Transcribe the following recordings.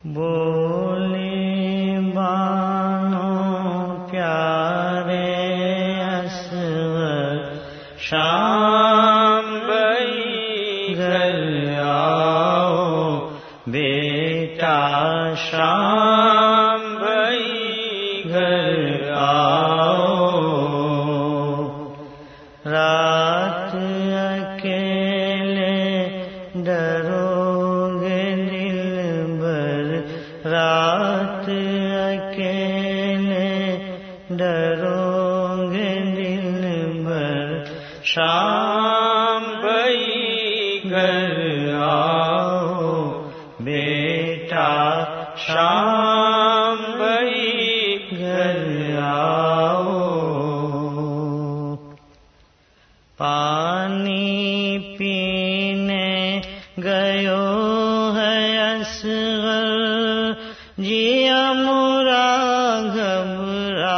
بولی بانو پیارے اسود شام بھئی گھر آؤ بیٹا شام بھئی گھر آؤ رات اکیلے ڈرو گے دل بھر رات اکیلے ڈرو گے دل بھر شام بھئی گھر آؤ بیٹا شام بھئی گھر آؤ پانی پینے گیو ہے اصغر جیا مورا گھبرا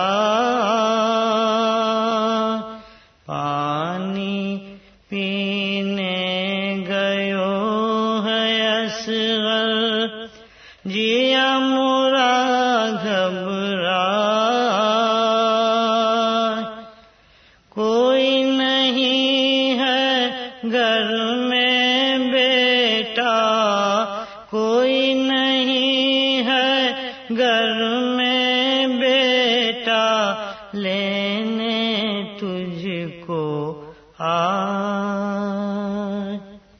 پانی پینے گیو ہے اصغر جیا مورا گھبرا کوئی نہیں ہے گھر میں بیٹا کوئی نہیں ہے گھر میں بیٹا لینے تجھ کو آئے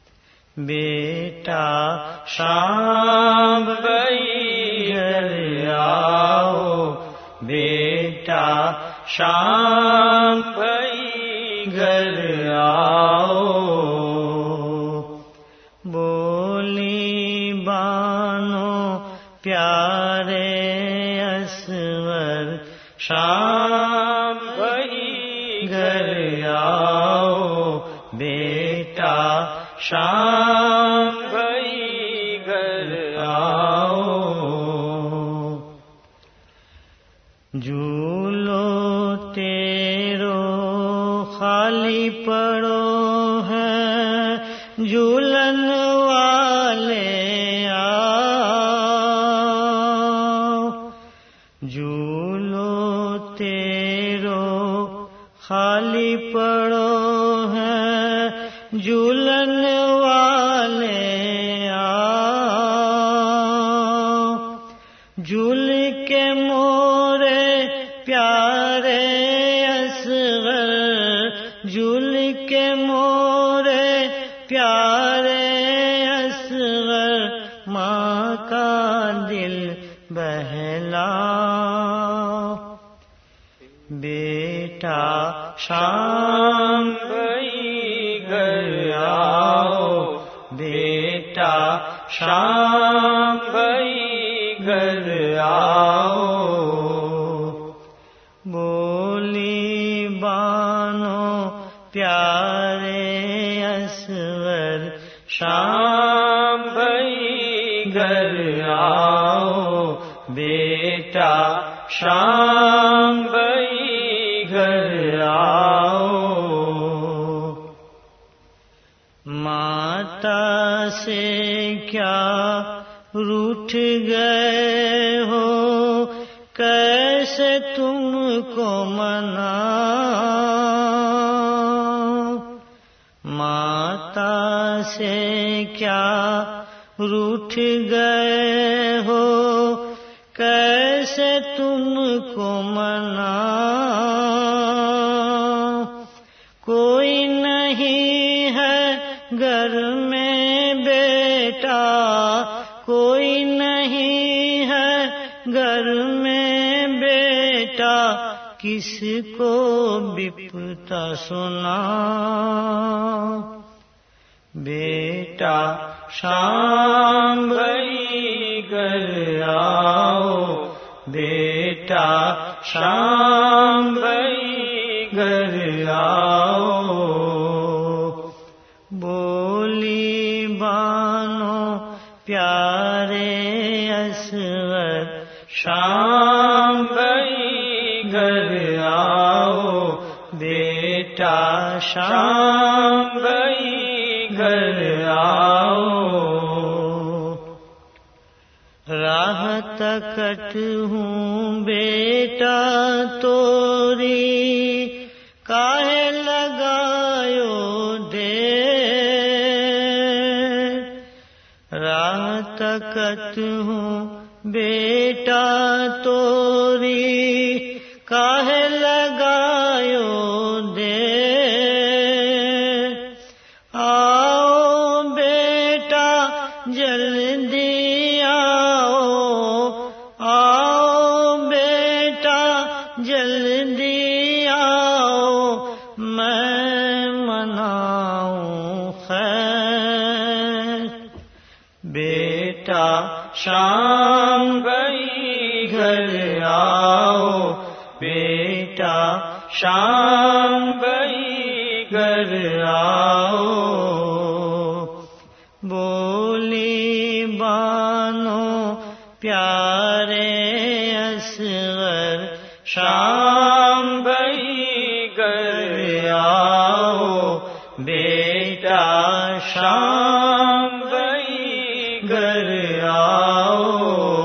بیٹا شام بھئی گھر آؤ بیٹا شام بھئی گھر آؤ بولی بانو پیارے اسود شام بھئی گھر آؤ بیٹا شام بھئی گھر آؤ جھولو تیرو خالی پڑو ہے جھولن والے آؤ جھولو تیرو خالی پڑو ہے جھولن والے آؤ جھول کے مورے پیارے اصغر جھول کے مورے پیارے اصغر ماں کا دل بہلا بیٹا شام بھئی گھر آؤ بیٹا شام بھئی گھر آؤ بولی بانو پیارے اسود شام بھئی گھر آؤ بیٹا شام بھئی گھر آؤ ماتا سے کیا روٹھ گئے ہو کیسے تم کو مناؤ ماتا سے کیا روٹھ گئے ہو کیسے تم کو مناؤ کوئی نہیں ہے گھر میں بیٹا کوئی نہیں ہے گھر میں بیٹا کس کو بپتا سنا بیٹا شام بھئی گھر آؤ بیٹا شام بھئی گھر آؤ بولی بانو پیارے اسود شام بھئی گھر آؤ بیٹا شام بھئی گھر آؤ راہ تکت ہوں بیٹا توری کاہے لگایو دیر راہ تکت ہوں بیٹا توری کاہے لگایو دیر آؤ بیٹا جلدی آؤ بیٹا جلدی آؤ میں مناؤں خیر بیٹا شام گئی گھر آؤ بیٹا شام گئی گھر آؤ بولی بانو پیارے اصغر شام گئی گھر آؤ بیٹا شام گئی گھر آؤ